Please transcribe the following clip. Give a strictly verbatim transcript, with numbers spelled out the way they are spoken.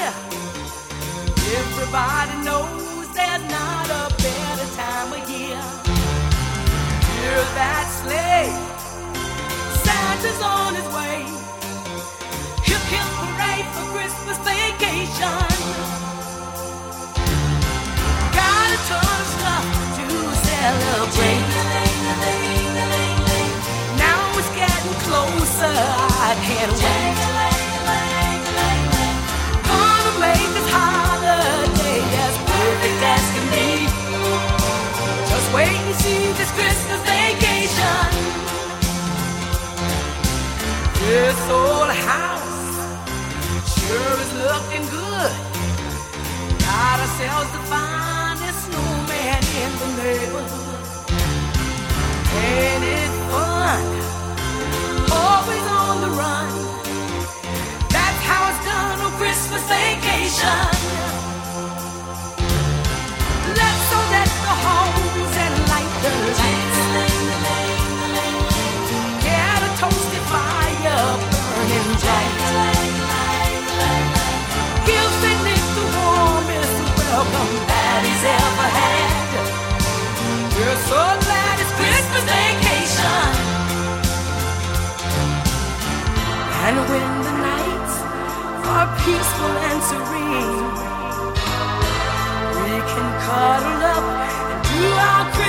here. Everybody knows there's not a better time of year. Hear that sleigh, Santa's on his way. Hip hip hooray for Christmas vacation. Got a ton of stuff to celebrate. Now it's getting closer, I can't wait. Gonna make this holiday as perfect as can be. Just wait and see this Christmas vacation. This old house sure is looking good. Got ourselves the finest snowman in the neighborhood. Ain't it fun? Always on the run. That's how it's done on Christmas vacation. Let's all deck the homes and light the lights. Get a toasty fire burning bright. Give Saint Nick the warmest welcome that he's ever had. We're so glad it's Christmas vacation. And when the nights are peaceful and serene, we can cuddle up and do our